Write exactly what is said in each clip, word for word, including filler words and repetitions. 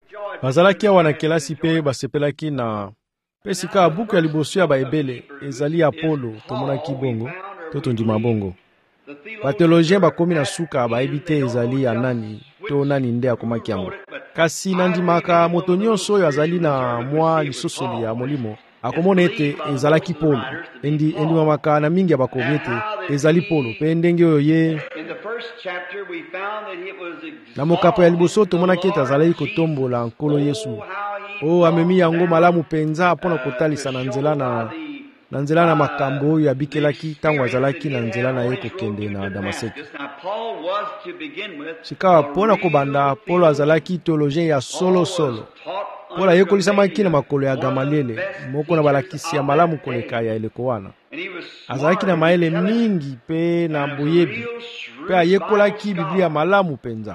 bazalaki awa na kelasi pe basepelaki na pe sika buku ya liboso ya baebele ezali Apolo tomonaki bongo to tondima bongo. Bateologien bakomi na suka bayebi te ezali ya nani to nani nde akomaki yango. Kasi nandimaka moto nyonso oyo azali na mwa lisosoli ya molimo akomona ete ezalaki Polo. Endi endimamaka na mingi ya bakomi ete ezali Polo pe ndenge oyo ye na mokapo ya liboso tomonaki ete azalaki kotombola nkolo Yesu. O amemi yango malamu penza mpona kotalisa na nzela na na nzela na makambo oyo abikelaki tango azalaki na nzela na ye kokende na Damaseki. Sika mpona kobanda Polo azalaki teologien ya solo solo. Polo ayekolisamaki na makolo ya Gamaliele, moko na balakisi ya malamu koleka ya eleko wana. Azalaki na mayele mingi pe na boyebi, pe ayekolaki Biblia malamu penza.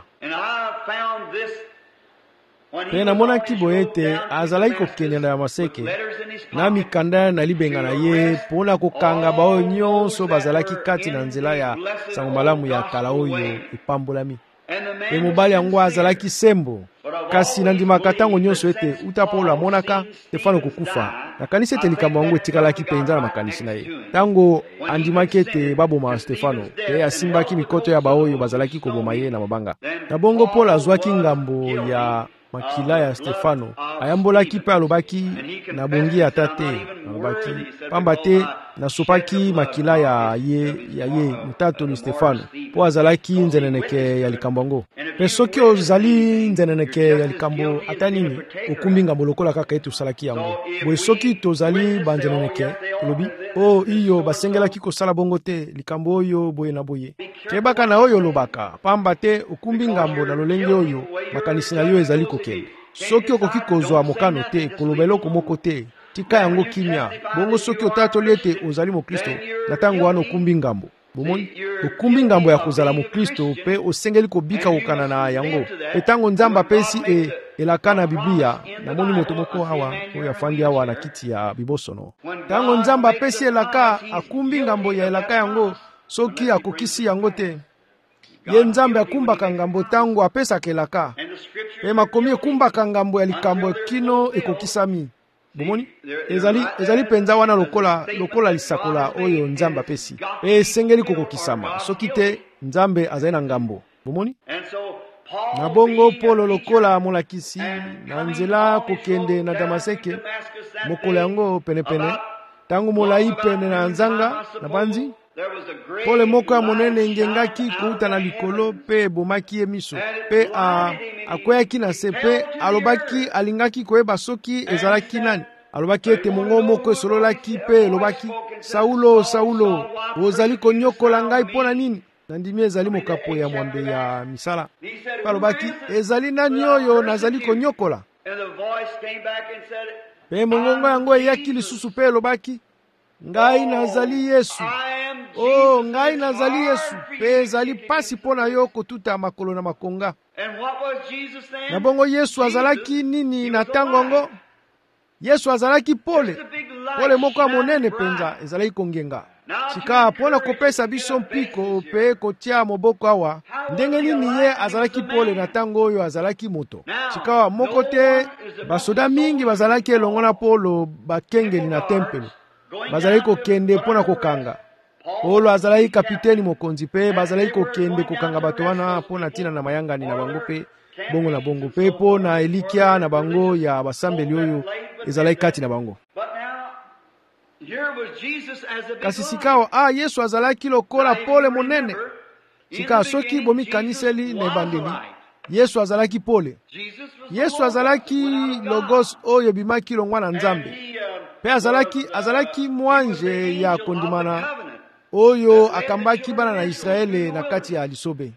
Pe namonaki boye ete azalaki kokende na Damaseki na mikanda na libenga na ye mpona kokanga baoyo nyonso bazalaki kati na nzela ya sango malamu ya kala oyo epambolami. Pe mobali yango azalaki sembo. Kasi nandimaka tango nyonso ete uta Polo amonaka Stefano kokufa, nakanisi ete likambo yango etikalaki penza na makanisi na ye. Tango andimaki ete baboma Stefano pe asimbaki mikoto ya baoyo bazalaki koboma ye na mabanga. Na bongo Polo azwaki ngambo ya makila ya Stefano, ayambolaki pe alobaki na bongi ya tate, alobaki pamba te nasopaki makila ya ye ya ye mutato ni Stefano po azalaki nzeneneke ya likambo yango. Pe soki ozali nzeneneke ya likambo ata nini okumbi ngambo lokola kaka ete osalaki yango. Boye soki tozali banzeneneke tolobi o iyo basengelaki kosala bongo te likambo oyo boye na boye. Kebaka na oyo lobaka pamba te okumbi ngambo na lolenge oyo makanisi na yo ezali kokende. Soki okoki kozwa mokano te koloba eloko moko te tika yango kimia. Bongo soki otatoli ete ozali Mokristo na tango wana okumbi ngambo. Bomoni okumbi ngambo ya kozala Mokristo pe osengeli kobika kokana na yango. Pe tango Nzamba pesi e elaka na Biblia na moni moto moko hawa oyo afandi hawa na kiti ya bibosono. Tango Nzamba pesi elaka akumbi ngambo ya elaka yango soki akokisi yango te. Ye Nzambe akumbaka ngambo tango apesa kelaka. Pe makomi ekumbaka ngambo ya likambo kino ekokisami. Bomoni ezali ezali penza wana lokola lokola lisakola oyo Nzamba pesi. E sengeli kokokisama. Soki te Nzambe azali na ngambo. Bomoni? Na bongo Polo lokola molakisi na nzela kokende na Damaseki mokolo yango penepene tango molai pene na nzanga na banzi Pole moko ya monene ngengaki kuuta na likolo pe bomaki ye miso pe a akweyaki na se pe alobaki alingaki koyeba soki ezalaki nani. Alobaki ete mongo moko esololaki pe elobaki Saulo Saulo ozali konyokola ngai mpona nini? Nandimi ezali mokapo ya mwambe ya misala. Pe alobaki ezali nani oyo nazali konyokola? Pe mongongo yango eyaki lisusu pe elobaki ngai nazali Yesu. Oh, ngai nazali Yesu. Pe ezali pasi pona yo kotuta makolo na makonga. Na bongo Yesu azalaki nini na tango ngo? Yesu azalaki pole. Pole moko ya monene penza ezalaki kongenga. Sika pona kopesa biso mpiko pe kotia moboko awa. Ndenge nini ye azalaki pole na tango oyo azalaki moto. Sika moko te basoda mingi bazalaki elongo na Polo bakengeli na tempelo. Bazalaki kokende pona kokanga. Polo azalaki kapiteni mokonzi pe bazalaki kokende kokanga bato wana pona tina na mayangani na bango pe bongo na bongo pe pona elikia na bango ya basambeli oyo ezalaki kati na bango. Kasi sikao ah Yesu azalaki lokola pole monene. Sika soki bomi kaniseli na ebandeli Yesu azalaki pole. Yesu azalaki logos oyo bimaki longwa na Nzambe. Pe azalaki azalaki mwanje ya kondimana oyo akambaki bana na Israele na kati ya lisobe.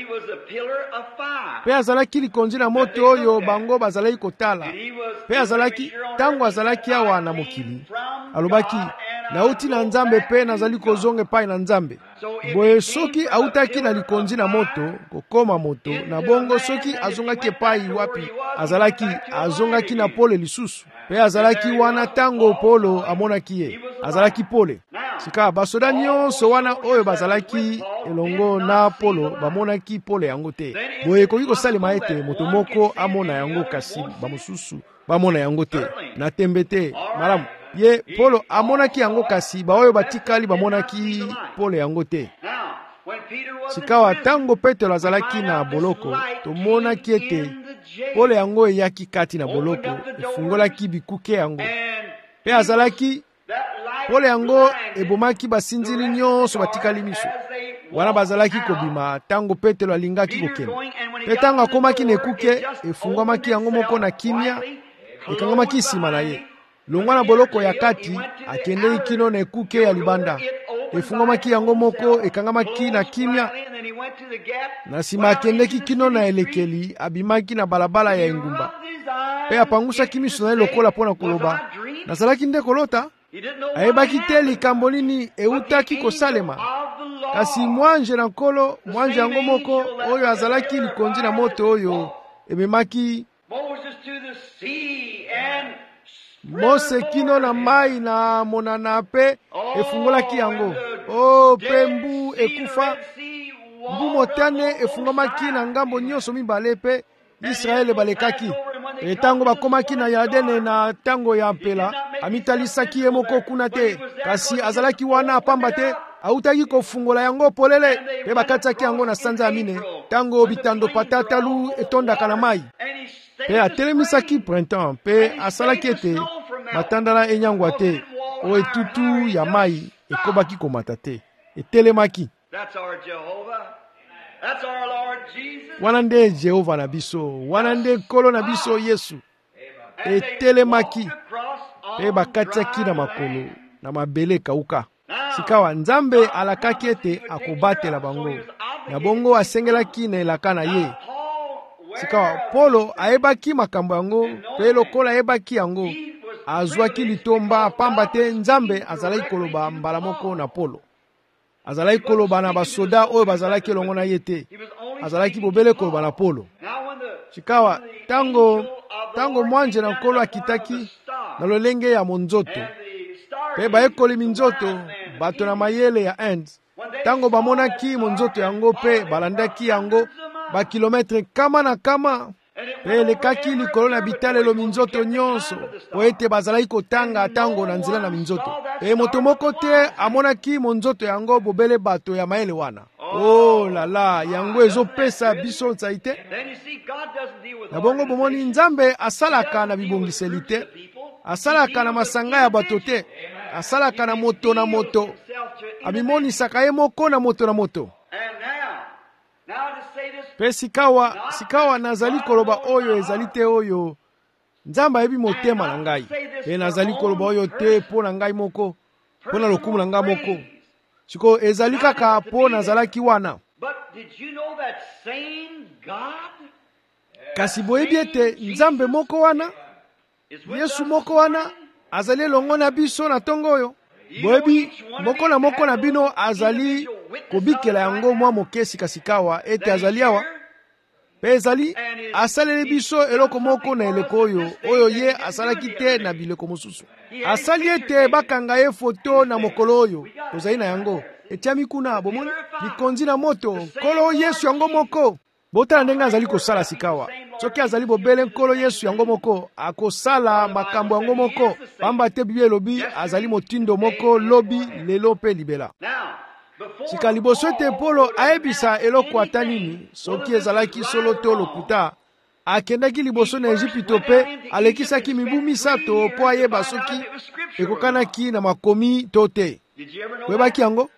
Pe azalaki likonzi na moto oyo bango bazalaki kotala. Pe azalaki tango azalaki awa na mokili. Alobaki nauti na Nzambe pe nazali kozonga pai na Nzambe. Boye soki autaki na likonzi na moto kokoma moto na bongo soki azongaki pai wapi azalaki azongaki na pole lisusu. Pe azalaki wana tango Polo amonaki ye azalaki pole. sika basoda nyonso wana oyo bazalaki elongo na Polo bamonaki Polo yango te. Boye ekoki kosalema ete moto moko amona yango kasi bamosusu bamona yango te na tembe te malamu. Ye Polo amonaki yango kasi baoyo batikali bamonaki Polo yango te. Sikawa tango Petelo azalaki na boloko tomonaki ete Polo yango eyaki kati na boloko efungolaki bikuke yango. Pe azalaki Polo yango ebomaki basinzili nyonso batikali miso. Wana bazalaki kobima tango Petelo alingaki kokende. Pe tango akomaki na ekuke efungwamaki yango moko na kimia ekangamaki nsima na ye. Longwa na boloko ya kati akendeki kino na ekuke ya libanda. Efungwamaki yango moko ekangamaki na kimia. Na nsima akendeki kino na elekeli abimaki na balabala ya engumba. Pe apangusaki miso na ye lokola mpona koloba nazalaki nde kolota. Ayebaki te likambo nini eutaki kosalema. Kasi mwanje na nkolo mwanje yango moko oyo azalaki likonzi na moto oyo ememaki Mose kino na mai na monana pe efungolaki yango. O pe mbu ekufa mbu motane efungomaki na ngambo nyonso mibale pe Israele balekaki. E tango bakomaki na Yadene na tango ya mpela amitalisaki ye moko kuna te kasi azalaki wana apamba te autaki kofungola yango polele pe bakatiaki yango na sanza ya mine tango bitando patatalu etondaka na mai. Pe atelemisaki printemps pe asalaki ete matandala enyangwa te o etutu ya mai ekobaki komata te etelemaki. Wana nde Jehova na biso, wana nde nkolo na biso Yesu. Etelemaki pe bakatiaki na makolo na mabele kauka. Sikawa Nzambe alakaki ete akobatela bango na bongo asengelaki na elaka na ye. Sikawa Polo ayebaki makambo yango pe lokola ayebaki yango azwaki litomba pamba te Nzambe azalaki koloba mbala moko na Polo. Azalaki koloba na basoda oyo bazalaki elongo na ye te. Azalaki bobele koloba na Polo. Sikawa tango tango mwanje na nkolo akitaki na lolenge ya monzoto pe bayekoli minzoto bato na mayele ya Inde. Tango bamonaki monzoto yango pe balandaki yango ba kilometre kama na kama pe lekaki likolo na bitalelo minzoto nyonso po ete bazalaki kotanga tango na nzela na minzoto. Pe moto moko te amonaki monzoto yango bobele bato ya mayele wana. Oh la la, yango ezopesa biso nsaite. Na bongo bomoni Nzambe asalaka na bibongiseli te, asalaka na masanga ya bato te, asalaka na moto na moto, abimonisaka ye moko na moto na moto. Pe sikawa, sikawa nazali koloba oyo ezali te oyo Nzambe ayebi motema na ngai. Pe nazali koloba oyo te po na ngai moko, po na lokumu na ngai moko. Siko ezali kaka po nazalaki wana. Kasi boyebi ete Nzambe moko wana, Yesu moko wana, azali elongo na biso na tongo oyo. Boyebi moko na moko na bino azali kobikela yango mwa moke sikasikawa ete azali awa. Pe ezali asaleli biso eloko moko na eleko oyo oyo ye asalaki te na bileko mosusu. Asali ete bakanga ye foto na mokolo oyo tozali na yango etiami kuna bomoni likonzi na moto nkolo Yesu yango moko. Botala ndenge azali kosala sikawa. Soki azali bobele nkolo Yesu yango moko akosala makambo yango moko pamba te Biblia elobi azali motindo moko lobi lelo pe libela. Sika liboso ete Polo ayebisa eloko ata nini soki ezalaki solo to lokuta akendaki liboso na Ejipito pe alekisaki mibu misato po ayeba soki ekokanaki na makomi to te. Webaki yango?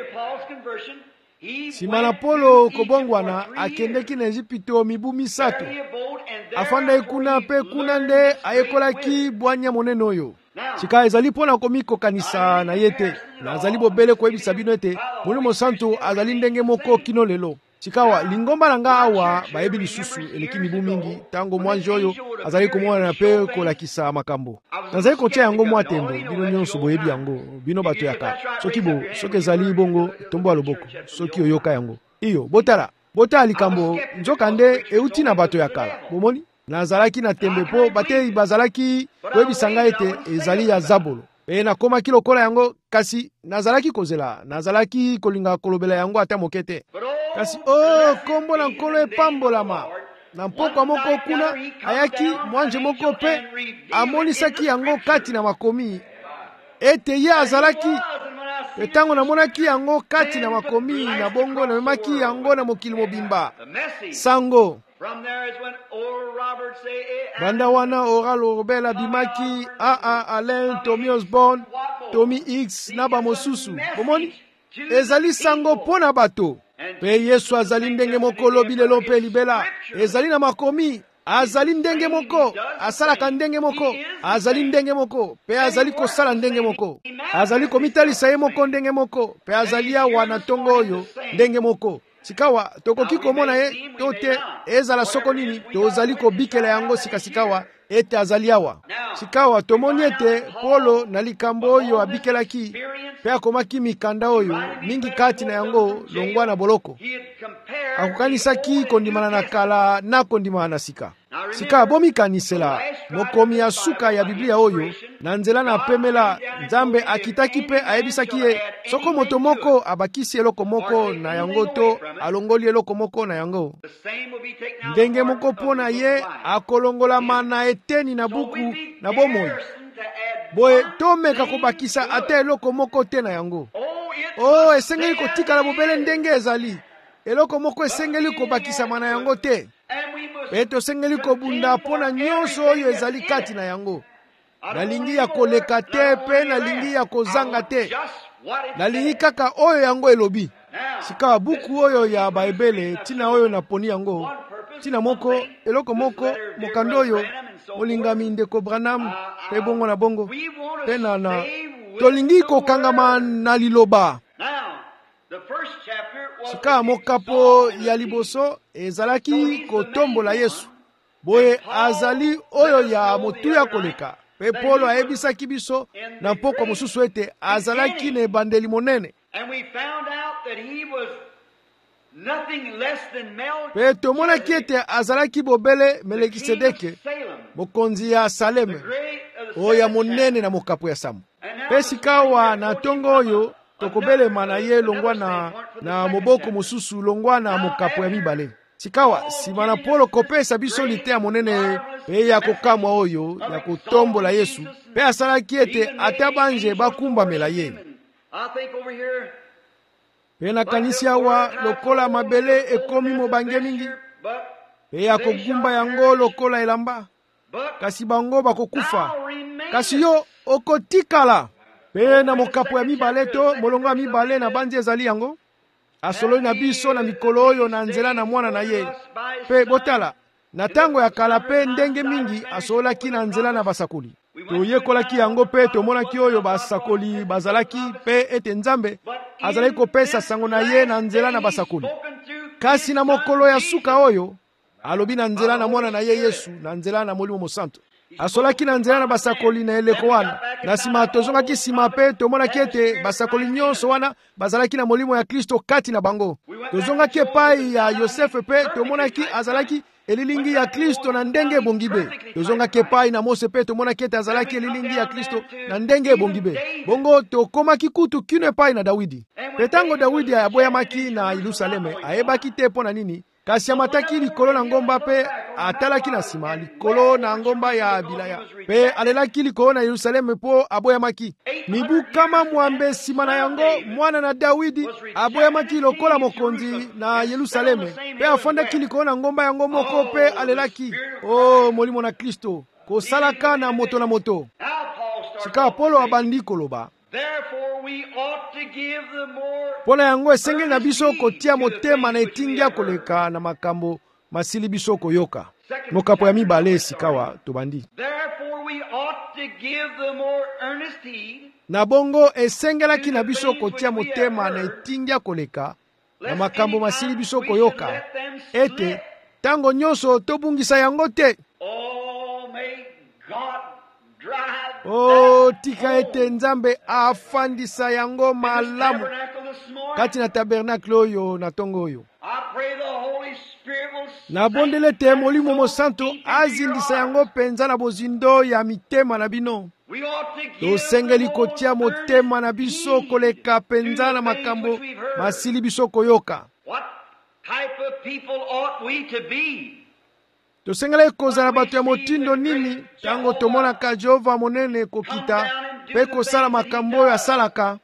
Sima na Polo kobongwana akendeki na Ejipito mibu misato. Afanda kuna pe kuna nde ayekolaki bwanya monene oyo. Sika ezali pona komiko kanisa na yete. Na azali bobele koyebisa bino ete Molimo Santo azali ndenge moko kino lelo. Sikawa lingomba nanga awa bayebi lisusu eleki mibu mingi tango mwanje oyo azali komona na pe kolakisa makambo. Nazali kotia yango mwa tembo bino nyonso boyebi yango bino bato yaka. Soki bo soki ezali bongo tombo ya loboko soki oyoka yango. Iyo botala botala likambo nzoka nde euti na bato ya kala. Bomoni nazalaki na tembe po bate bazalaki koyebisa ngai ete ezali ya Zabolo. Pe nakomaki lokola yango, kasi nazalaki kozela, nazalaki kolinga kolobela yango ata moke te. Kasi oh, kombo na Nkolo epambolama. Na mpokwa moko kuna ayaki mwanje moko pe amonisaki yango kati na makomi ete ye azalaki. Etango namonaki yango kati na makomi na bongo namemaki yango na mokili mobimba. Sango banda wana Oral Robert abimaki, A A Alain, Tommy Osborne, Tommy X na bamosusu. Bomoni ezali sango pona bato. Pe Yesu azali ndenge moko lobi lelo pe libela. Ezali na makomi, azali ndenge moko, asalaka ndenge moko, azali ndenge moko, pe azali kosala ndenge moko, azali komitalisa ye moko ndenge moko, pe azali awa na tongo oyo ndenge moko. Sikawa tokoki komona ye to te ezala soko nini tozali kobikela yango sikasikawa ete azali awa. Sikawa tomoni ete Polo na likambo oyo abikelaki pe akomaki mikanda oyo mingi kati na yango longwa na boloko. Akokanisaki kondimana na kala na kondimana na sika. Sika bomikanisela mokomi ya suka ya Biblia oyo na nzela na pemela Nzambe akitaki pe ayebisaki ye soko moto moko abakisi eloko moko na yango to alongoli eloko moko na yango, ndenge moko pona ye akolongolama na eteni na buku na bomoi. Boye tomeka kobakisa ata eloko moko te na yango. Oh, esengeli kotikala bobele ndenge ezali. Eloko moko esengeli kobakisama na yango te. Pe tosengeli kobunda pona nyonso oyo ezali kati na yango. Nalingi ya koleka te pe nalingi ya kozanga te. Nalingi kaka oyo yango elobi. Sika buku oyo ya Baibele tina oyo naponi yango. Tina moko eloko moko mokando oyo molingami ndeko Branham pe bongo na bongo. Pe na na tolingi kokangama na liloba. Sika mokapo ya liboso ezalaki kotombola Yesu. Boye azali oyo ya motuya koleka. Pe Polo ayebisaki biso na mpoko mosusu ete azalaki na ebandeli monene. Pe tomonaki ete azalaki bobele Melekisedeke, mokonzi ya Saleme, oyo ya monene na mokapo ya Samu. Pe sikawa na tongo oyo tokobelema na ye longwa na, na moboko mosusu longwa na mokapo ya mibale. Sikawa sima na Polo kopesa biso lite ya monene pe ya kokamwa oyo ya kotombola Yesu, pe asalaki ete ata banje bakumbamela ye. Pe na kanisi awa lokola mabele ekomi mobange mingi, pe ya kogumba yango lokola elamba, kasi bango bakokufa, kasi yo okotikala. Pe na mokapo ya mibale to molongo ya mibale na banzi ezali yango asololi na biso na mikolo oyo na nzela na mwana na ye. Pe botala na tango ya kala pe ndenge mingi asolaki na nzela na basakoli. Toyekolaki yango pe tomonaki oyo basakoli bazalaki pe ete Nzambe azalaki kopesa sango na ye na nzela na basakoli. Kasi na mokolo ya suka oyo alobi na nzela na mwana na ye Yesu na nzela na Molimo Mosantu. Asolaki na nzela na basakoli na eleko wana. Na sima tozongaki sima pe tomonaki ete basakoli nyonso wana bazalaki na molimo ya Kristo kati na bango. Tozongaki epai ya Yosefe pe tomonaki azalaki elilingi ya Kristo na ndenge ebongibe. Tozongaki epai na Mose pe tomonaki ete azalaki elilingi ya Kristo na ndenge ebongibe. Bongo tokomaki kutu kino epai na Dawidi. Petango Dawidi aboyamaki na Yerusaleme ayebaki te pona nini. Kasi amataki likolo na ngomba pe atalaki na sima likolo na ngomba ya Abilaya. Pe alelaki likolo na Yerusaleme po aboyamaki. Mibu kama mwambe sima na yango mwana na Dawidi aboyamaki lokola mokonzi na Yerusaleme. Pe afondaki likolo na ngomba yango moko pe alelaki. Oh, molimo na Kristo kosalaka na moto na moto. Sika Polo abandi koloba. Pona yango esengeli na biso kotia motema na etingia koleka na makambo masili biso koyoka. Mokapo ya mibale sikawa tobandi. Na bongo esengelaki na biso kotia motema na etingia koleka na makambo masili biso koyoka. Ete tango nyonso tobungisa yango te. Oh, tika ete Nzambe afandisa yango malamu kati na tabernakle oyo na tongo oyo. nabondele te molimo mosantu azindisa yango penza na bozindo ya mitema na bino. Tosengeli kotia motema na biso koleka penza na makambo masili biso koyoka. Tosengeli kozala bato ya motindo nini tango tomonaka Jehova monene kokita pe kosala makambo oyo asalaka.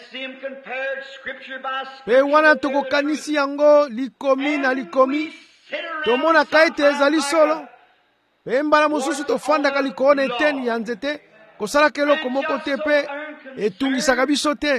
Pe wana tokokanisi yango likomi na likomi, tomonaka ete ezali solo. Pe mbala mosusu tofandaka likolo eteni ya nzete kosalaka eloko moko te pe etungisaka biso te.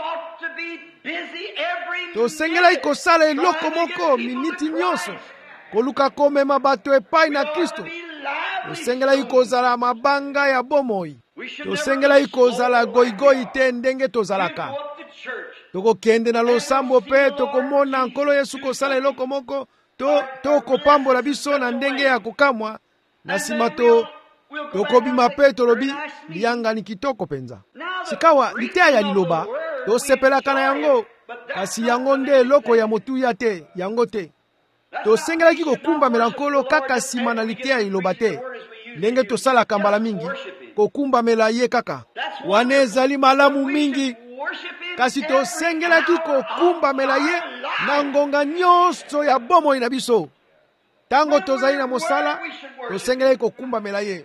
Tosengelaki kosala eloko moko miniti nyonso koluka komema bato epai na Kristo. Tosengelaki kozala mabanga ya bomoi. Tosengelaki kozala goigoi te ndenge tozalaka. Tokokende na losambo pe tokomona nkolo Yesu kosala eloko moko to tokopambola biso na ndenge ya kokamwa. Na nsima to tokobima pe tolobi liyangani kitoko penza. Sikawa liteya ya liloba tosepelaka na yango, kasi yango nde eloko ya motuya te, yango te. Tosengelaki kokumbamela nkolo kaka nsima na liteya ya liloba te, ndenge tosalaka mbala mingi kokumbamela ye kaka. Wana ezali malamu mingi, kasi tosengelaki kokumbamela ye na ngonga nyonso ya bomoi na biso. Tango tozali na mosala, tosengelaki kokumbamela ye.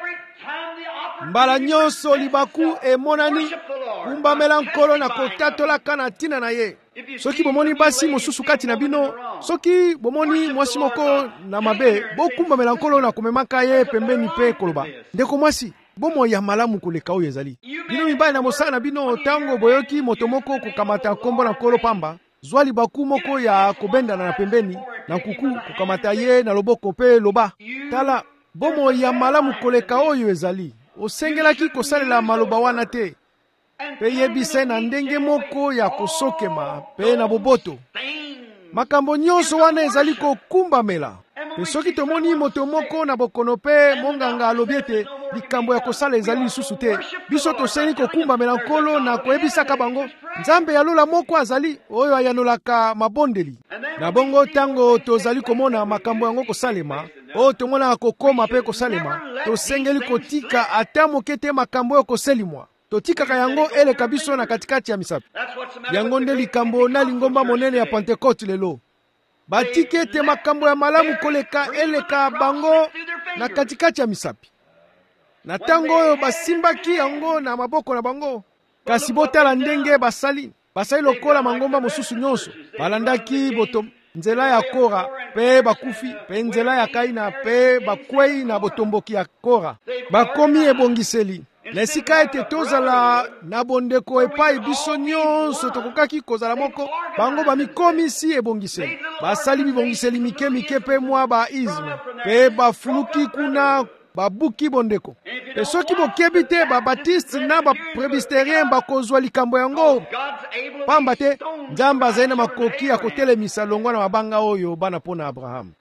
Mbala nyonso libaku emonani kumbamela nkolo na kotatolaka na tina na ye. Soki bomoni basi mosusu kati na bino, soki bomoni mwasi moko na mabe, bokumbamela nkolo na komemaka ye pembeni pe koloba, ndeko mwasi, bomo ya malamu koleka oyo ezali. Bino mibali na mosala na bino, tango boyoki moto moko kokamata nkombo na nkolo pamba, zwa libaku moko ya kobendana na pembeni na kuku kokamata ye na loboko pe loba, tala bomo ya malamu koleka oyo ezali. Osengelaki kosalela maloba wana te, pe yebise na ndenge moko ya kosokema pe na boboto. Makambo nyonso wana ezali kokumbamela. Pe soki tomoni moto moko na bokono pe monganga alobi ete likambo ya kosala ezali lisusu te, biso toseli kokumbamela nkolo na koyebisaka bango Nzambe ya lola moko azali oyo ayanolaka mabondeli. Na bongo tango tozali komona makambo yango kosalema, o tomona kokoma pe kosalema, tosengeli kotika ata moke te makambo oyo koselimwa. Totikaka yango eleka biso na katikati ya misapi. Yango nde likambo na lingomba monene ya Pentekote lelo. Batike ete makambo ya malamu koleka eleka bango na katikati ya misapi. Na tango oyo basimbaki yango na maboko na bango, kasi botala ndenge basali. Basali lokola mangomba mosusu nyonso. Balandaki boto nzela ya Kora pe bakufi, pe nzela ya Kaina pe bakwei na botomboki ya Kora. Bakomi ebongiseli. Lesika ete tozala na bondeko epai biso nyonso tokokaki kozala moko, bango bamikomi si ebongiseli. Basali bibongiseli mike mike pe mwa ba izme, pe bafuluki kuna babuki bondeko. Pe soki bokebi te babatiste na bapresbyterien bakozwa likambo yango, pamba te Nzambe azali na makoki ya kotelemisa longwa na mabanga oyo bana pona Abraham.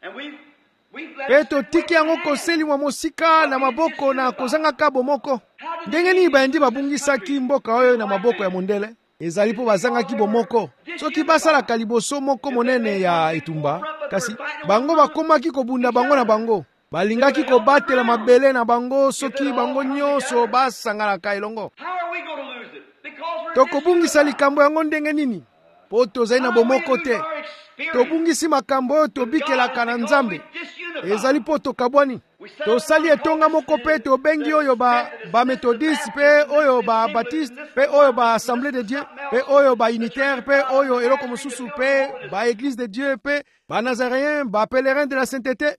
Pe totiki yango koselimwa mosika na maboko na kozangaka bomoko. Ndenge nini bayandi babungisaki mboka oyo na maboko ya mondele? Ezali po bazangaki bomoko. Soki basalaka liboso moko monene ya etumba, kasi bango bakomaki kobunda bango na bango. Balingaki kobatela mabele na bango soki bango nyonso basanganaka elongo. Tokobungisa likambo yango ndenge nini? Po tozali na bomoko te. Tobungisi makambo oyo tobikelaka na Nzambe. Ezali po tokabwani. Tosali etonga moko pe tobengi oyo ba, ba methodiste pe oyo ba baptiste pe oyo ba assemblée de Dieu pe oyo ba unitaire pe oyo eloko mosusu pe ba église de Dieu pe ba nazaréen ba pèlerin de la sainteté.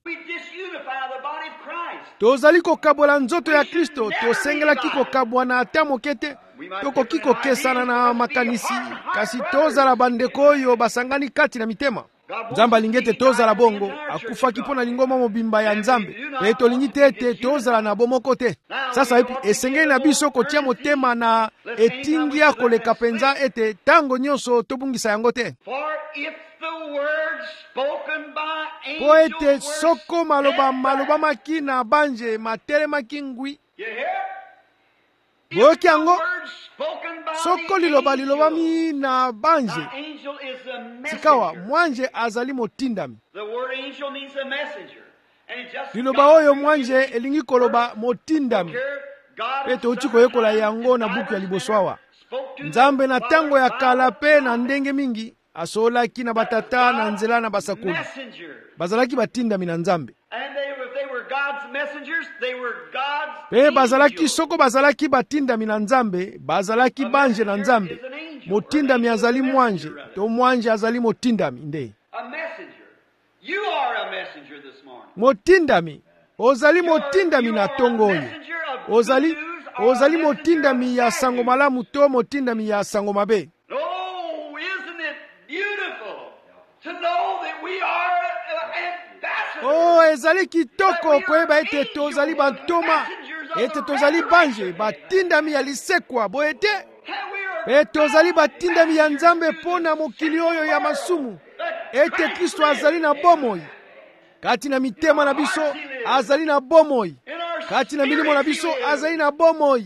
Tozali kokabola nzoto ya Kristo. Tosengelaki kokabwana ata moke te. Tokoki kokesana na makanisi, kasi tozala bandeko oyo basangani kati na mitema. Nzambe alingi ete tozala bongo, akufaki mpo na lingomba mobimba ya Nzambe. Pe tolingi te ete tozala na bomoko te. Sasa epi esengeli na biso kotia motema na etingia koleka penza ete tango nyonso tobungisa yango te. Po ete soko maloba maloba maki na banje matelemaki ngwi. boyoki yango soko liloba lilobami na banje sikawa mwanje azali motindami. Liloba oyo mwanje elingi koloba motindami pe touti koyekola yango na buku ya liboso awa. Nzambe na tango ya kala pe na ndenge mingi asolaki na batata na nzela na basakoli bazalaki batindami na Nzambe. Pe bazalaki soko bazalaki batindami na Nzambe bazalaki banje na Nzambe. Motindami azali mwanje to mwanje azali motindami nde. Motindami ozali motindami na tongo oyo. Ozali ozali motindami ya sango malamu to motindami ya sango mabe. Oh, isn't it beautiful to know that we are ambassadors? Oh, ezali kitoko koyeba ete tozali bantoma ete tozali banje batindami ya lisekwa boyete pe tozali batindami ya Nzambe pona mokili oyo ya masumu ete Kristo azali na bomoi kati na mitema na biso azali na bomoi kati na milimo na biso azali na bomoi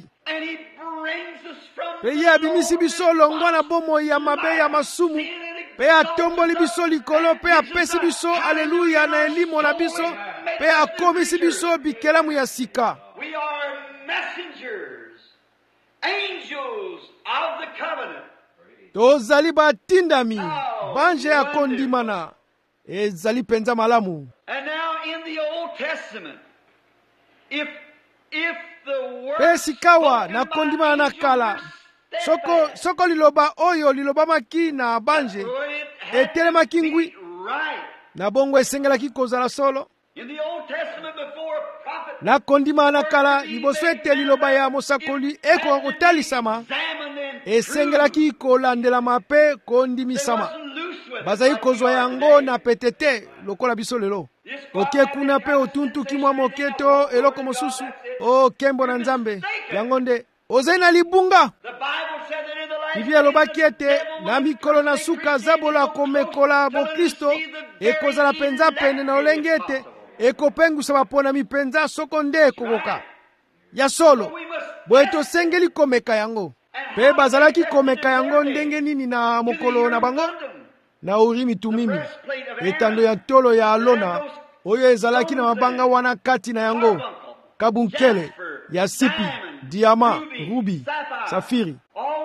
pe ye abimisi biso longwa na bomoi ya mabe ya masumu pe atomboli biso likolo pe apesi biso aleluya na elimo na biso pe akomisi biso bikelamu ya sika. We are messengers, angels of the covenant. Tozali batindami banje ya kondimana ezali penza malamu. And now in the Old Testament, if if the word pe sikawa na kondimana na kala soko soko liloba oyo lilobamaki na banje etelemaki ngwi na bongo esengelaki kozala solo. In the Old Testament before a prophet na kondima na kala liboso ete liloba ya mosakoli ekoka kotalisama esengelaki kolandelama mpe kondimisama. Bazali kozwa yango na petete lokola biso lelo. Oke kuna pe otuntuki mwa moketo eloko mosusu o kembo na Nzambe yango nde ozali na libunga. Biblia elobaki ete na mikolo na suka zabola komekola bokristo ekozala penza pene na olenge ete ekopengusa baponami penza soko nde ekokoka ya solo boye tosengeli komeka yango. Pe bazalaki komeka yango ndenge nini na mokolo na bango? Na Urimi Tumimi, etando ya tolo ya alona oyo ezalaki na mabanga wana kati na yango, kabunkele, yasipi, diama, rubi, safiri.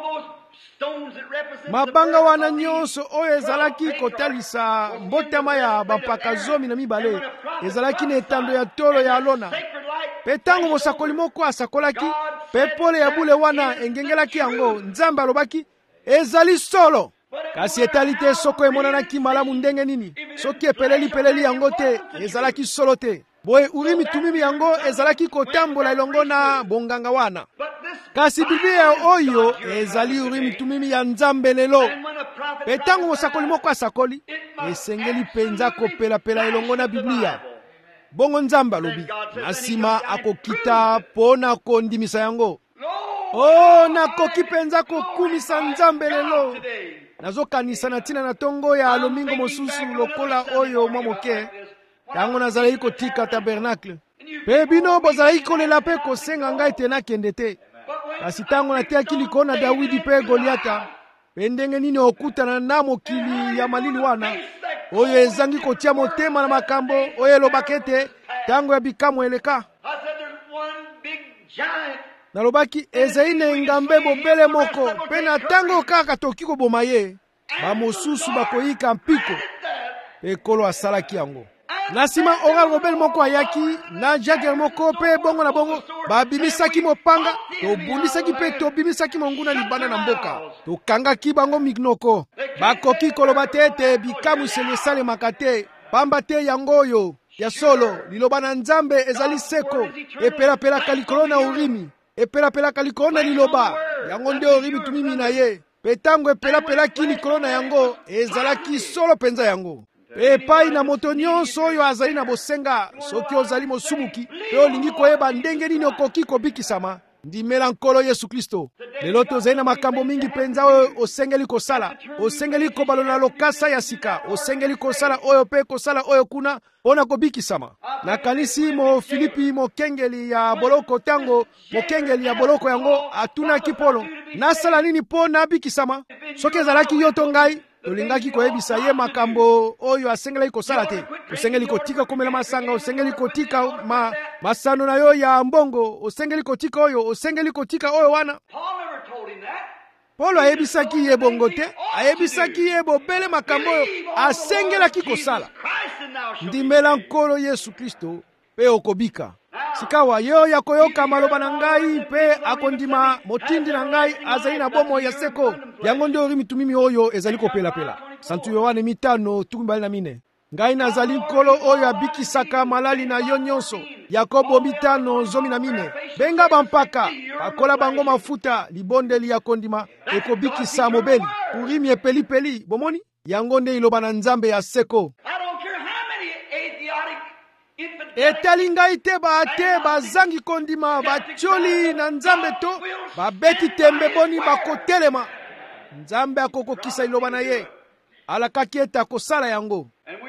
Mabanga wana nyonso oyo ezalaki kotalisa mbotama ya bampaka zomi na mibale ezalaki na etando ya tolo ya alona. Pe tango mosakoli moko asakolaki pe pole ya bule wana engengelaki yango, Nzambe alobaki ezali solo. Kasi etali te soko emonanaki malamu ndenge nini, soki epeleli peleli yango te ezalaki solo te. Boye Urimi Tumimi yango ezalaki kotambola elongo na bonganga wana. Kasi Biblia oyo ezali Urimi Tumimi ya Nzambe lelo. Pe tango mosakoli moko asakoli esengeli penza kopela-pela elongo na Biblia. Bongo Nzambe alobi na sima akokita pona kondimisa yango. Oh, nakoki penza kokumisa Nzambe lelo. Nazokanisa na tina na tongo ya alomingo mosusu lokola oyo mwa moke tango nazalaki kotika tabernacle. Pe bino bozalaki kolela pe kosenga ngai te nakende te. Kasi tango natiaki likolo na Dawidi pe Goliata, pe ndenge nini okutana na mokili ya malili wana oyo ezangi kotia motema na makambo oyo elobaki ete tango ya bikamu eleka. Nalobaki ezali na ngambe bobele moko pe na tango kaka toki koboma ye bamosusu bakoyika mpiko pe kolo asalaki yango. Na sima oral rebel moko ayaki na jager moko pe bongo na bongo babimisaki mopanga tobundisaki pe tobimisaki monguna libanda na mboka tokangaki bango mignoko. Bakoki koloba te ete bikamu selesalemaka te pamba te yango oyo ya solo liloba na Nzambe ezali seko epelapelaka likolo na Urimi epelapelaka likolo na liloba yango nde Urimi Tumimi na ye. Pe tango epelapelaki likolo na yango ezalaki solo penza yango. Epai na moto nyonso oyo azali na bosenga soki ozali mosumuki pe olingi koyeba ndenge nini okoki kobikisama ndimela nkolo Yesu Kristo. Lelo tozali na makambo mingi penza oyo osengeli kosala. Osengeli kobalola lokasa ya sika. Osengeli kosala oyo pe kosala oyo kuna pona kobikisama. Nakanisi mo Filipi mokengeli ya boloko tango mokengeli ya boloko yango atunaki Polo, nasala nini po nabikisama? Soki ezalaki yo to ngai tolingaki koyebisa ye makambo oyo asengeli kosala te. Osengeli kotika komela masanga, osengeli kotika ma, masano na yo ya mbongo, osengeli kotika oyo, osengeli kotika oyo wana. Polo ayebisaki ye bongo te, ayebisaki ye bobele makambo oyo asengelaki kosala. Ndimela nkolo Yesu Kristo pe okobika. Sikawa yo ya koyoka maloba na ngai pe akondima motindi na ngai azali na bomo ya seko. Yango ndio mitumimi oyo ezali kopela pela. Santu Yohane mitano tukumbali na mine. Ngai nazali nkolo oyo abikisaka malali na yo nyonso. Yakobo mitano zomi na mine. Benga bampaka pakola bango mafuta libondeli ya kondima ekobikisa mobeli. Urimi epeli peli bomoni. Yango nde iloba na nzambe ya seko. Etali ngai te baate bazangi kondima batioli na nzambe to babeti tembe boni bakotelema. Nzambe akokokisa iloba na ye alakaki ete akosala yango.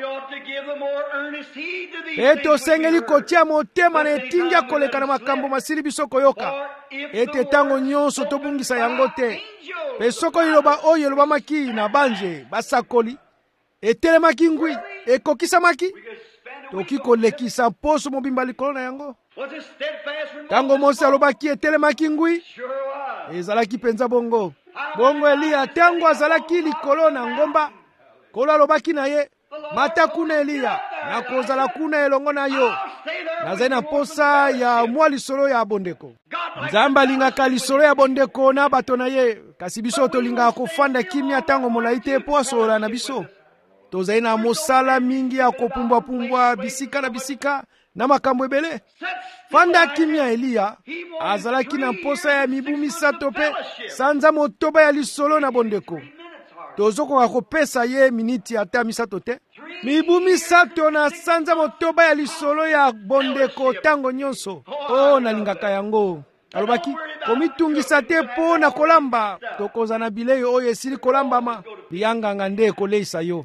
Ete osengeli kotia motema na etingi koleka na makambo masili biso koyoka ete tango nyonso tobungisa yango te. Pe soko iloba oyo elobamaki na banje basakoli etelemaki ngwi ekokisamaki toki kolekisa poso mobimba likolo na yango. Tango Mose alobaki etelemaki ngwi ezalaki penza bongo. Bongo Eliya tango azalaki likolo na ngomba kola alobaki na ye mata kuna Eliya nakozala kuna elongo na yo. Nazali na posa ya mwa lisolo ya bondeko. Nzambe alingaka lisolo ya bondeko na bato na ye, kasi biso tolingaka kofanda kimia tango molai te po asola na biso. Tozali na mosala mingi ya kopumbwa pumbwa bisika na bisika na makambo ebele. Fanda kimia Eliya azalaki na posa ya mibu misato pe sanza motoba ya lisolo na bondeko. Tozokoka kopesa ye miniti ata misato te. Mibu misato na sanza motoba ya lisolo ya bondeko tango nyonso. Oh nalingaka yango. Alobaki komitungisa te po na kolamba tokoza na bilei oyo esili kolambama biyanganga nde koleisa yo.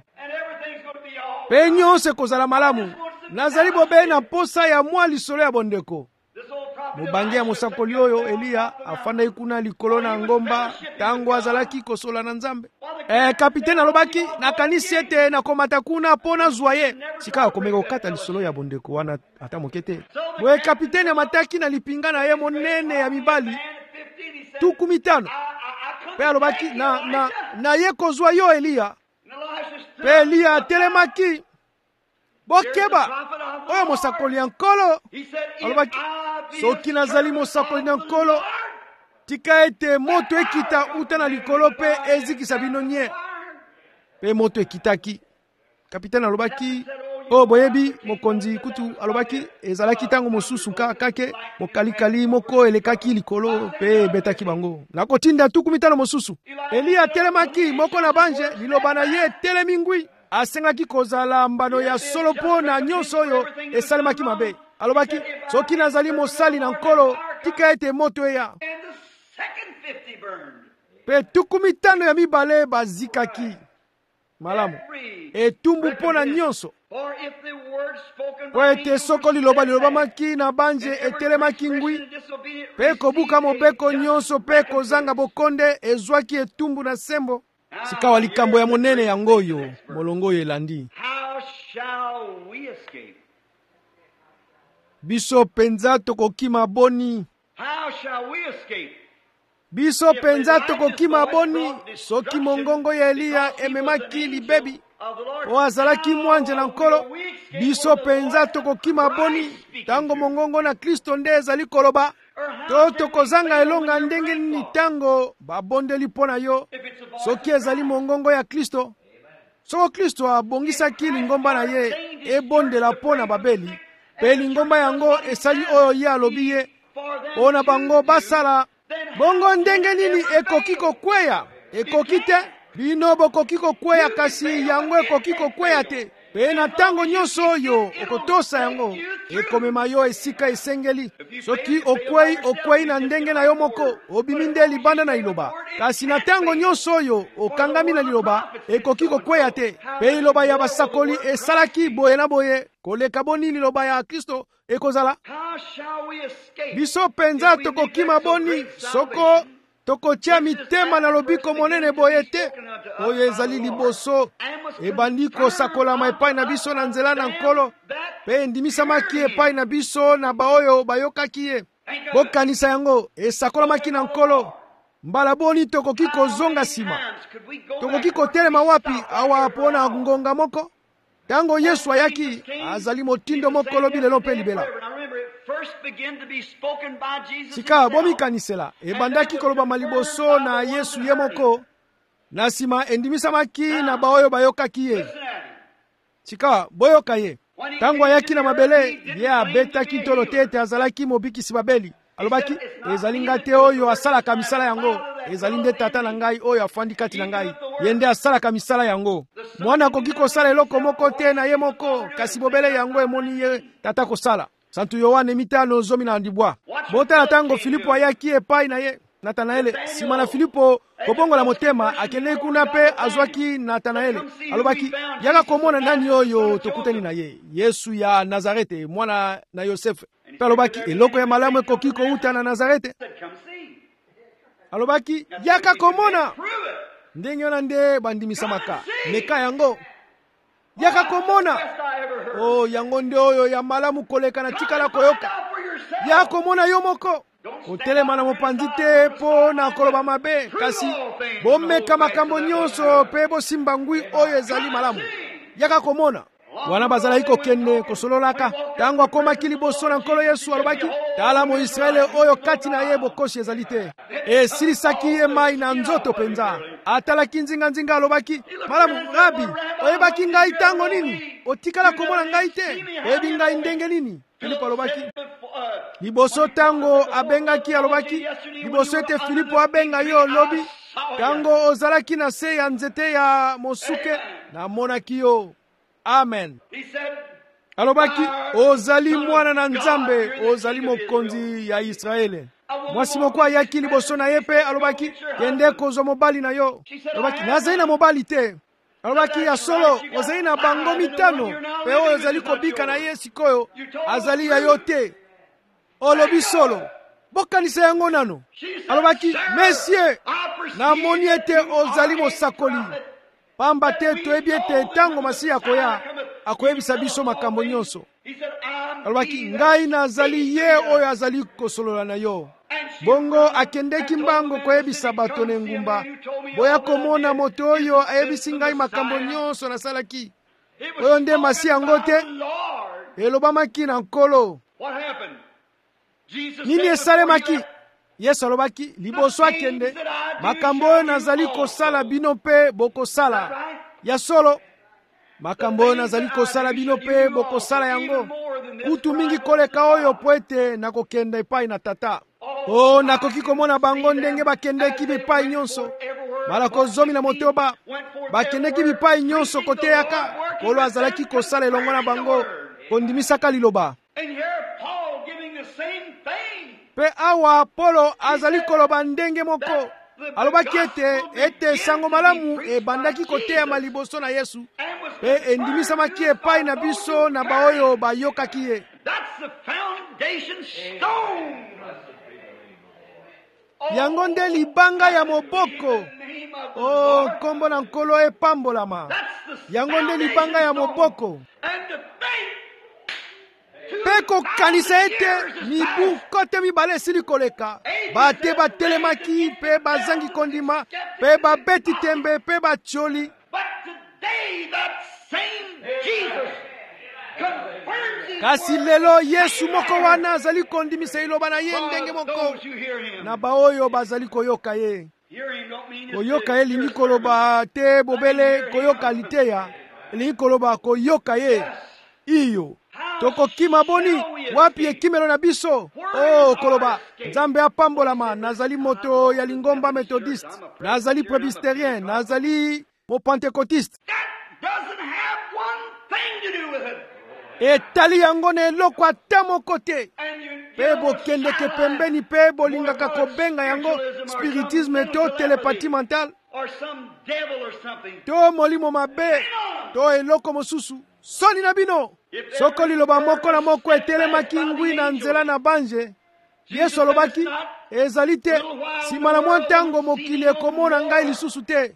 Pe nyonso kozala malamu. Nazali bobe na posa ya mwa lisolo ya bondeko. Mubangi ya musakoli oyo Eliya afanda ikuna likolo na ngomba tango azalaki kosola na nzambe. Eh kapitene alobaki nakanisi ete na komata kuna pona zwaye. Sika komeka kokata lisolo ya bondeko wana ata mokete. Boye kapitene amataki na lipinga na ye monene ya mibali tuku mitano. Pe alobaki na na na ye kozwa yo Eliya. Pe Eliya atelemaki. Bokeba oyo mosakoli ya nkolo alobaki soki nazali mosakoli ya nkolo tika ete moto ekita uta na likolo pe ezikisa bino nye. Pe moto ekitaki. Kapitene alobaki o boyebi mokonzi kutu alobaki ezalaki tango mosusu kake mokalikali moko elekaki likolo pe betaki bango nakotinda tuku mitano mosusu. Eliya telemaki moko na banje liloba na ye telemi ngwi asengaki kozala mbano ya solo po na nyonso oyo esalemaki mabe. Alobaki soki nazali mosali na nkolo tika ete moto eya. Pe tuku mitano ya mibale bazikaki malamu etumbu po na nyonso. Po ete soko liloba lilobamaki na banje etelemaki ngwi pe kobuka mobeko nyonso pe kozanga bokonde ezwaki etumbu na sembo. Sikawa likambo ya monene ya ngoyo molongo elandi. Biso penza tokokima boni. Biso penza tokokima boni soki mongongo ya Eliya ememaki libebi o azalaki mwanje na nkolo. Biso penza tokokima boni tango mongongo na Kristo nde ezali koloba. To tokozanga elonga ndenge nini tango babondeli pona yo soki ezali mongongo ya Kristo. Soko Kristo abongisaki lingomba na ye ebondela pona babeli pe lingomba yango esali oyo ye alobi ye pona bango basala. Bongo ndenge nini ekoki kokweya? Ekoki te. Bino bokoki kokweya kasi yango ekoki kokweya te. Pe na ntango nyonso oyo okotosa yango ekomema yo esika esengeli. Soki okwei okwei na ndenge na yo moko obimi nde libanda na liloba, kasi na ntango nyonso oyo okangami na liloba ekoki kokweya te. Pe liloba ya basakoli esalaki boye na boye koleka boni liloba ya Kristo ekozala. Biso penza tokokima boni soko tokotia mitema na lobiko monene boye te oyo ezali liboso ebandi kosakolama epai na biso na nzela na nkolo pe endimisamaki epai na biso na baoyo bayokaki ye. Bokanisa yango esakolamaki na nkolo. Mbala boni tokoki kozonga nsima, tokoki kotelema wapi awa mpona ngonga moko? Tango Yesu ayaki azali motindo moko lobi lelo mpe libela. Sika bomikanisela ebandaki kolobama liboso na Yesu ye moko, na nsima endimisamaki na baoyo bayokaki ye. Sika boyoka ye. Tango ayaki na mabele ye abetaki tolo te ete azalaki mobikisi babeli. Alobaki ezali nga te oyo asalaka misala yango, ezali nde tata na ngai oyo afandi kati na ngai, ye nde asalaka misala yango. Mwana akoki kosala eloko moko te na ye moko, kasi bobele yango emoni ye tata kosala. Santu Yohane mitano zomi na ndibwa. Botala tango Filipo ayaki epai na ye Natanaele. Sima na Filipo kobongola motema akende kuna pe azwaki Natanaele. Alobaki yaka komona nani oyo tokutani na ye? Yesu ya Nazarete, mwana na Yosefe. Pe alobaki eloko ya malamu ekoki kouta na Nazarete. Alobaki yaka komona ndenge wana nde bandimisamaka meka yango. Yaka komona oh yango nde oyo ya malamu koleka na tikala koyoka. Yaka komona yo moko otelema na mopanzi te po na koloba mabe, kasi bomeka makambo nyonso pe bosimba ngwi oyo ezali malamu. Yaka komona. Wana bazala iko kende kosololaka tango akomaki liboso na nkolo Yesu alobaki tala mo Israele oyo kati na ye bokoshi ezali te. Esilisaki ye mai na nzoto penza. Atalaki nzinga nzinga alobaki malamu Rabi, oyebaki ngai tango nini? Otikala komona ngai te? Oyebi ngai ndenge nini? Filipo alobaki liboso tango abengaki alobaki liboso ete Filipo abenga yo lobi tango ozalaki na se ya nzete ya mosuke na monaki yo. Amen. Alobaki ozali mwana na Nzambe, ozali mokonzi ya Israele. Mwasi moko ayaki liboso na ye pe alobaki kende kozwa mobali na yo. Alobaki nazali na mobali te. Alobaki ya solo ozali na bango mitano pe oyo ozali kobika na ye sikoyo azali ya yo te. Olobi solo bokanisa yango nano. Alobaki Monsieur, namoni ete ozali mosakoli. Pamba te toyebi ete tango Masiya akoya akoyebisa biso makambo nyonso. Alobaki ngai nazali ye oyo azali kosolola na yo. Bongo akendeki mbango koyebisa bato na ngumba. Boya komona moto oyo ayebisi ngai makambo nyonso nasalaki. Oyo nde Masiya yango te. Elobamaki na nkolo. Nini esalemaki? Yesu alobaki liboso akende makambo oyo nazali kosala bino pe bokosala. Ya solo makambo oyo nazali kosala bino pe bokosala yango. Kutu mingi koleka oyo po ete nakokenda epai na tata. Oh nakoki komona bango ndenge bakendeki bipai nyonso. Malako zomi na motoba bakendeki bipai nyonso kote yaka kolo azalaki kosala elongo na bango kondimisaka liloba. Pe awa Polo azali koloba ndenge moko. Alobaki ete ete sango malamu ebandaki koteya maliboso na Yesu. Pe endimisamaki epai na biso na baoyo bayokaki ye. Yango nde libanga ya moboko. Oh kombo na nkolo epambolama. Yango nde libanga ya moboko. Pe kokanisa ete mibu kote mibale esili koleka bate batelemaki pe bazangi kondima pe babeti tembe pe batioli. Kasi lelo Yesu moko wana azali kondimisa iloba na ye ndenge moko na baoyo bazali koyoka ye. Koyoka ye lingi koloba te bobele koyoka liteya lingi koloba koyoka ye iyo. Tokokima boni wapi ekimelo na biso? Oh koloba Nzambe apambolama nazali moto ya lingomba methodiste, nazali presbyterien, nazali mo pentecôtiste. thing to do with it. etali yango na eloko ata moko te. And you Pe bokendeke pembeni pe bolingaka kobenga yango spiritisme to telepati mentale or some devil or something. to molimo mabe to eloko mosusu. Soni na bino soko liloba moko na moko etelemaki ngwi na nzela na banje, Yesu alobaki ezali te, nsima na mwa ntango mokili ekomona ngai lisusu te.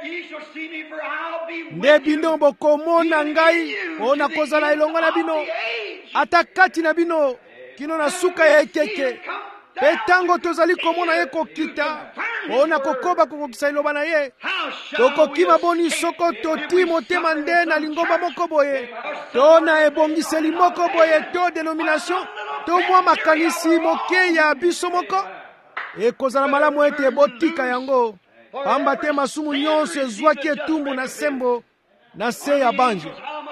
Nde bino bokomona ngai mpona kozala elongo na bino ata kati na bino kino na suka ya ekeke. Pe ntango tozali komona ye kokita mpona kokoba kokokisa liloba na ye, tokokima boni soko toti motema nde na lingomba moko boye to na ebongiseli moko boye to denomination to mwa makanisi moke ya biso moko. Ekozala malamu ete botika yango, pamba te masumu nyonso ezwaki etumbu na sembo na se ya banje.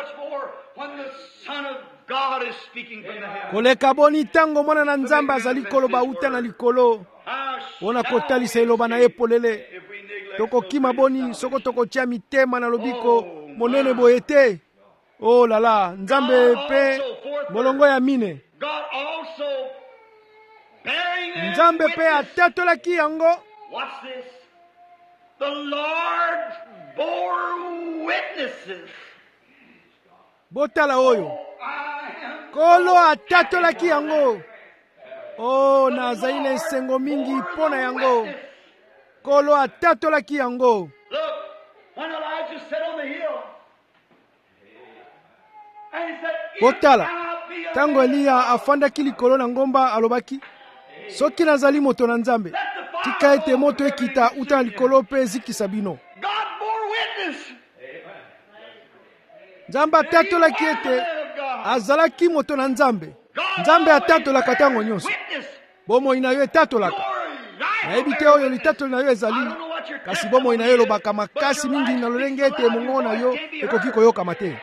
Koleka boni tango mwana na Nzambe azali koloba uta na likolo mpona kotalisa eloba na ye polele. Tokokima boni soko tokotia mitema na lobiko monene boye te. Oh lala, Nzambe pe molongo ya mine. Nzambe pe atatolaki yango. What's this? The Lord bore witnesses. Botala oyo. Kolo atatolaki yango. Oh, nazali na esengo mingi mpona yango. Kolo atatolaki yango. Look, when Elijah sat on the hill, and he said, Botala, tango Eliya afandaki likolo na ngomba alobaki, soki nazali moto na Nzambe, tika ete moto ekita uta likolo pe zikisa bino. God bore witness. Nzambe atatolaki ete azalaki moto na Nzambe. Nzambe atatolaka tango nyonso. Bomoi na yo etatolaka. Nayebi te oyo litatoli na yo ezali, kasi bomoi na yo elobaka makasi mingi na lolenge ete mongo na yo ekoki koyokama te.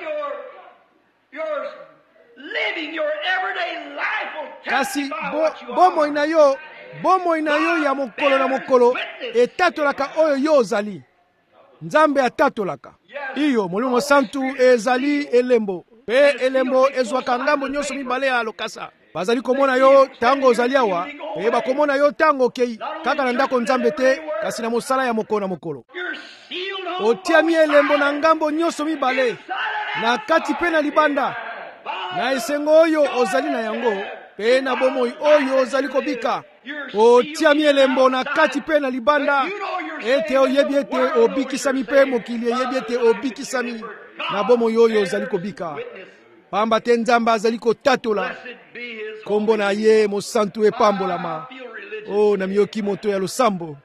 Kasi bo, bomoi na yo, bomoi na yo ya mokolo na mokolo etatolaka oyo yo ozali. Nzambe atatolaka. Iyo Molimo Santu ezali elembo. Pe elembo ezwaka ngambo nyonso mibale ya lokasa. Bazali komona yo tango ozali awa, pe bakomona yo tango okei kaka na ndako Nzambe te, kasi na mosala ya mokolo na mokolo. Otiami elembo na ngambo nyonso mibale, na kati pe na libanda. Na esengo oyo ozali na yango, pe na bomoi oyo ozali kobika. Otiami elembo na kati pe na libanda, ete oyebi ete obikisami pe mokili eyebi ete obikisami na bomoi oyo ozali kobika. Pamba te Nzambe azali kotatola kombo na ye mosantu epambolama. Oh, na miyoki moto ya losambo.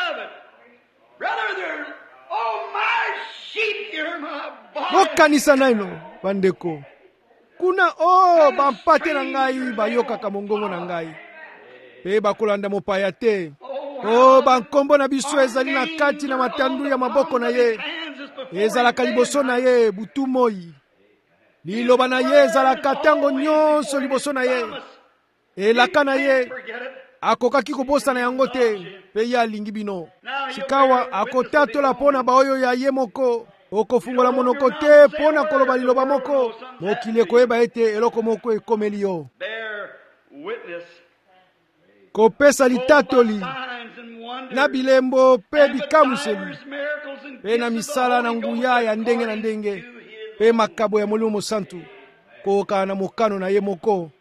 Bokanisa naino bandeko. Kuna oh bampate na ngai bayokaka mongongo na ngai. Pe bakolanda mopaya te. Oh bankombo na biso ezali na kati na matandu ya maboko na ye. Ezalaka liboso na ye butu moi. Liloba na ye ezalaka tango nyonso liboso na ye. Elaka na ye akokaki kobosa na yango te, pe ya lingi bino. Sikawa akotatola pona baoyo ya ye moko. Okofungola monoko te pona koloba liloba moko. Mokili koyeba ete eloko moko ekomeli yo. Kopesa litatoli na bilembo pe bikamuseli pe na misala na nguya ya ndenge na ndenge pe makabo ya Molimo Santu koka na mokano na ye moko.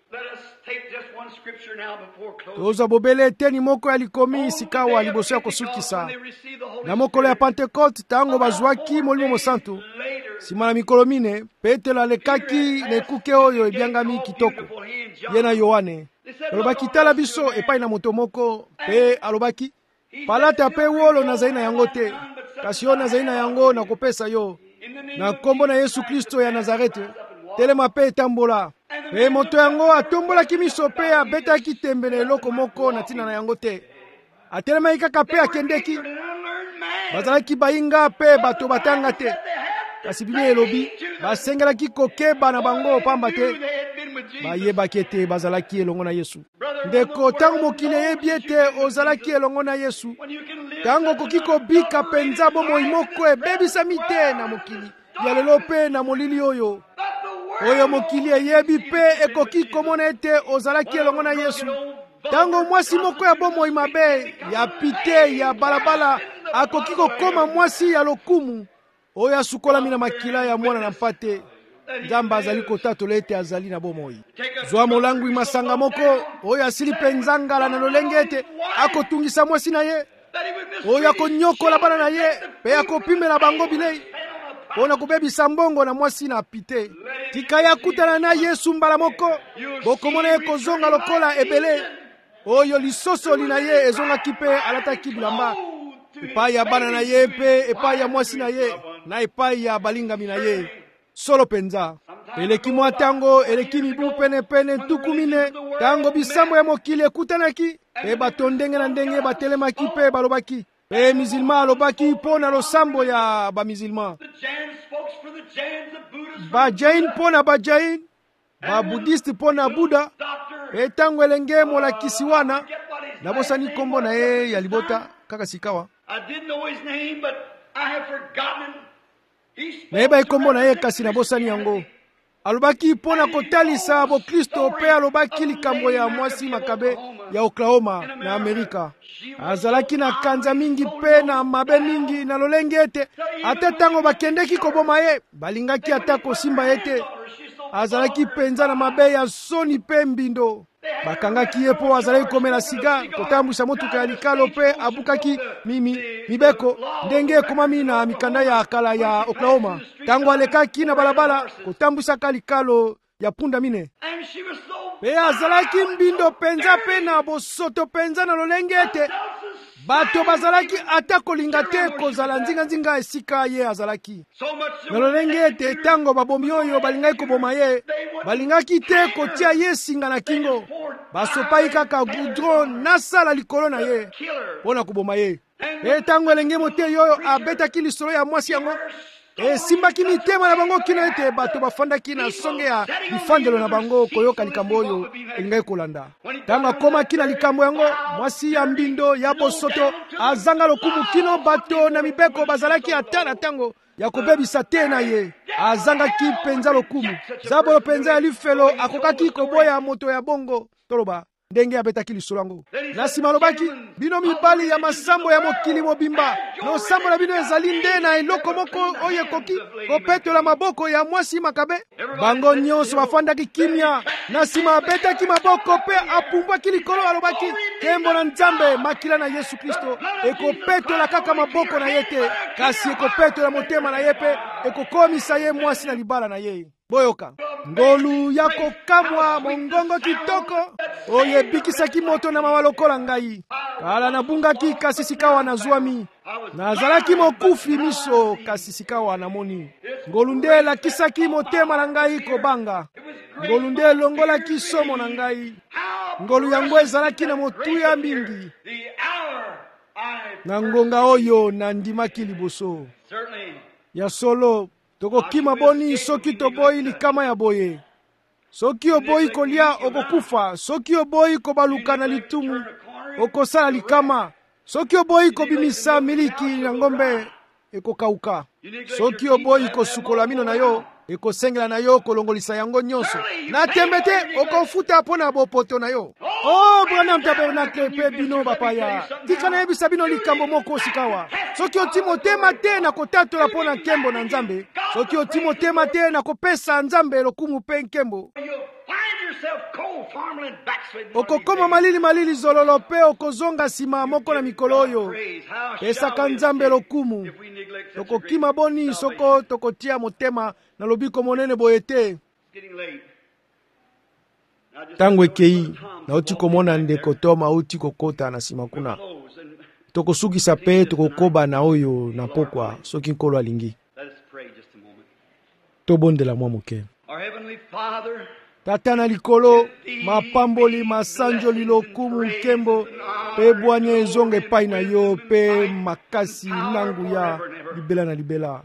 Toza bobele teni moko ya likomi sikawa liboso ya kosukisa na mokolo ya Pentecote tango bazwaki Molimo Santu. Sima na mikolo mine Petelo alekaki na ekuke oyo ebyangami kitoko ye na Yohane. Alobaki tala biso epai na moto moko pe alobaki palata pe wolo nazali na yango te, kasi yo nazali na yango na kopesa yo na kombo na Yesu Kristo ya Nazarete. Telema pe etambola. Pe moto yango atombolaki miso pe abetaki tembe na eloko moko na tina na yango te. Atelema ikaka pe akendeki. Bazalaki bayinga pe bato batanga te. Kasi Biblia elobi basengelaki kokeba na bango pamba te bayebaki ete bazalaki elongo na Yesu. Ndeko tango mokili eyebi ete ozalaki elongo na Yesu, tango koki kobika penza bomoi moko ebebisami te na mokili, ya lelo mpe na molili oyo oyo mokili eyebi mpe ekoki komona ete ozalaki elongo na Yesu. Tango mwasi moko ya bomoi mabe ya pite ya balabala akoki kokoma mwasi ya lokumu oyo asukolami na makila ya mwana na mpate, Nzambe azali kotatola ete azali na bomoi. Zwa molangwi masanga moko oyo asili penza ngala na lolenge ete akotungisa mwasi na ye oyo akonyokola bana na ye mpe akopimela bango bilei mpona kobebisa mbongo na mwasi na pite. Tika ya kutana na Yesu mbala moko bokomona ye kozonga lokola ebele oyo lisosoli na ye ezongaki mpe alataki bilamba epai ya bana na ye mpe epai ya mwasi na ye na epai ya balingami na ye. Solo penza eleki mwa tango eleki mibu penepene ntuku mine tango bisambo ya mokili ekutanaki mpe bato ndenge na ndenge batelemaki mpe balobaki mpe mizilma alobaki mpo na losambo ya bamizilma, bajain mpo na bajain, babudiste mpo na Buda. Mpe tango elenge molakisi wana nabosani kombo na ye ya libota kaka sikawa nayeba ekombo na ye kasi nabosani yango. Alobaki mpona kotalisa bokristo mpe alobaki likambo ya mwasi makabe ya Oklahoma na Amerika. Azalaki na kanza mingi mpe na mabe mingi na lolenge ete ata tango bakendeki koboma ye balingaki ata kosimba ye te. Azalaki penza na mabe ya soni mpe mbindo. Bakangaki ye po azalaki komela siga kotambwisa motuka ya likalo mpe abukaki mimi mibeko ndenge ekomami na mikanda ya kala ya Oklahoma. Tango alekaki na balabala kotambwisaka likalo ya punda mine mpe azalaki mbindo penza mpe na bosoto penza na lolenge ete bato bazalaki ata kolinga te kozala nzinga-nzinga esika ye azalaki. Na lolenge ete tango babomi oyo balingaki koboma ye balingaki te kotia ye singa na kingo, basopai kaka goudron na sala likolo na ye mpona koboma ye. E tango elenge motei oyo abetaki lisolo ya mwasi yango esimbaki mitema na bango kino ete bato bafandaki na songe ya bifandelo na bango koyoka likambo oyo elingaki kolanda. Tango akomaki na likambo yango mwasi ya mbindo ya bosoto azanga lokumu kino bato na mibeko bazalaki ata na tango ya kobebisa te na ye azangaki penza lokumu. Zabolo penza ya lifelo akokaki koboya moto ya bongo toloba ndenge abetaki lisolo yango. Na nsima alobaki bino mibali ya masambo ya mokili mobimba losambo na bino ezali nde na eloko moko oyo ekoki kopetola maboko ya mwasi makabe. Bango nyonso bafandaki kimia. Na nsima abetaki maboko mpe apumbwaki likolo alobaki nkembo na Nzambe makila na Yesu Kristo ekopetola kaka maboko na ye te kasi ekopetola motema na ye mpe ekokomisa ye mwasi na libala na ye. Boyoka ngolu ya kokamwa mongongo kitoko oyo ebikisaki moto na mawa lokola ngai. Kala nabungaki kasi sikawa nazwami nazalaki mokufi miso kasi sikawa namoni. Ngolu nde elakisaki motema na ngai kobanga. Ngolu nde elongolaki somo na ngai. Ngolu yango ezalaki na motuya mingi na ngonga oyo nandimaki liboso ya solo. Tokokima boni soki toboyi likama ya boye. Soki oboyi kolia okokufa. Soki oboyi kobaluka na litumu okosala likama. Soki oboyi kobimisa miliki na ngombe ekokauka. Soki oboyi kosukola mino na yo ekosengela na yo kolongolisa yango nyonso. Na tembe te okofuta mpona bopoto na yo. Oh Branham Tabernacle pe bino bapaya tika na yebisa bino likambo moko sikawa. Soki oti motema te na kotatola mpona nkembo na Nzambe, soki oti motema te na kopesa Nzambe lokumu mpe nkembo, okokoma malili malili zololo pe okozonga sima moko na mikolo oyo pesaka Nzambe lokumu. Tokokima boni soko tokotia motema na lobiko monene boye te. Tango ekei na oti komona ndeko Toma uti kokota na sima kuna tokosukisa pe tokokoba na oyo na pokwa soki nkolo alingi. Tobondela mwa moke. Tata na likolo mapamboli masanjoli lokumu nkembo pe bwanya ezonga epai na yo pe makasi nangu ya libela na libela.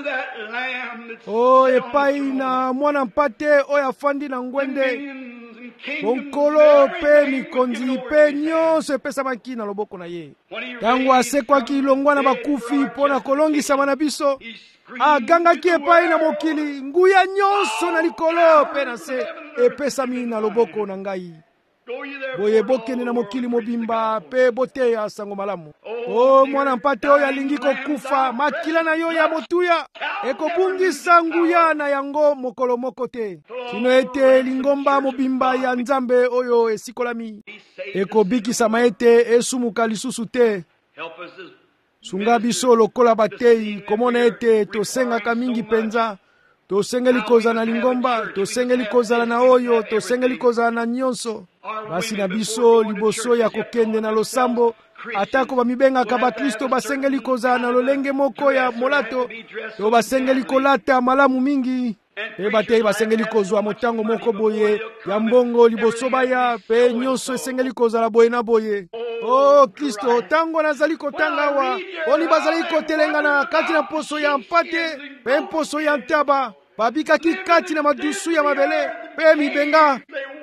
Oh epai na mwana mpate oyo afandi na ngwende bonkolo pe mikonzi pe nyonso epesamaki na loboko na ye. Tango asekwaki ilongwa na bakufi mpo na kolongisama na biso, agangaki epai na mokili, nguya nyonso na likolo pe na se epesami na loboko na ngai. Boye bokende na mokili mobimba pe boteya sango malamu. O mwana mpate oyo alingi kokufa, makila na yo ya motuya ekobungisa nguya na yango mokolo moko te. Sino ete lingomba mobimba ya Nzambe oyo esikolami ekobikisama ete esumuka lisusu te. Sunga biso lokola batei, komona ete tosengaka mingi penza. Tosengeli kozala na lingomba, tosengeli kozala na oyo, tosengeli kozala na nyonso. Basi na biso liboso ya kokende na losambo, atako bamibengaka bakristo basengeli kozala na lolenge moko ya molato, to basengeli kolata malamu mingi. Pe batei basengeli kozwa motango moko boye ya mbongo liboso baya, pe nyonso esengeli kozala boye na boye. Oh Kristo, tango nazali kotanga wa, oni bazali kotelengana kati na poso ya mpate, pe poso ya ntaba, babikaki kati na madusu ya mabele, pe mibenga.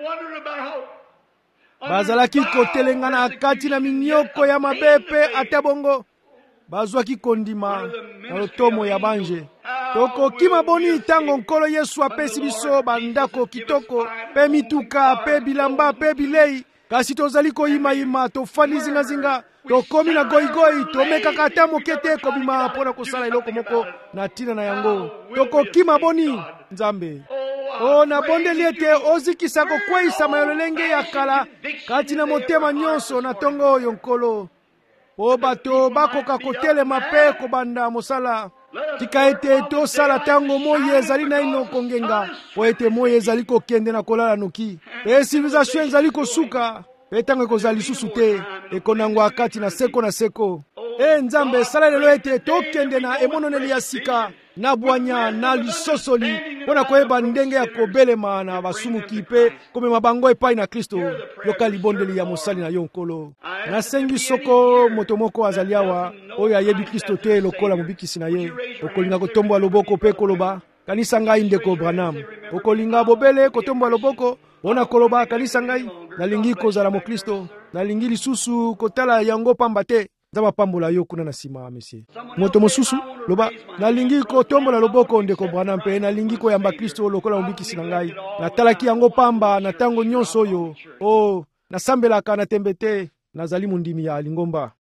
Bazalaki kotelengana kati na minyoko ya mabepe atabongo. Bazwaki kondima na lotomo ya banje. Toko kima boni tango nkolo Yesu apesi biso bandako kitoko, pe mituka, pe bilamba, pe bilei. Kasi tozali koyima yima, tofandi zinga zinga, tokomi na goigoi, tomekaka ata mokete kobima pona kosala iloko moko na tina na yango. Toko kima boni Nzambe. O na bondeli ete ozikisa kokweisa mayololenge ya kala kati na motema nyonso na tongo oyo nkolo. O bato bakoka kotelema pe kobanda mosala. Tika ete tosala tango moyi ezali na ino kongenga, po ete moyi ezali kokende na kolala noki. Pe civilisation ezali kosuka, pe tango ekozali lisusu te, ekonangwa kati na seko na seko. E Nzambe, sala lelo ete tokende na emononeli ya sika, na bwanya, na lisosoli, pona koyeba ndenge ya kobelema na basumuki pe komema bango epai na Kristo. Yoka libondeli ya mosali na yo nkolo. Nasengi soko moto moko azali awa, oyo ayebi Kristo te lokola mobikisi na ye. Okolinga kotomboa loboko pe koloba, kanisa ngai ndeko Branham. Okolinga bobele kotomboa loboko, ona koloba kanisa ngai, nalingi kozala mo Kristo, nalingi lisusu kotala yango pamba te. Nzamba pambola yo kuna na sima mesie. Moto mosusu loba nalingi kotombola loboko ndeko Branham pe nalingi koyamba Kristo lokola mobikisi na ngai. Natalaki yango pamba na tango nyonso oyo. Oh, nasambelaka na tembe te, nazali mundimi ya lingomba.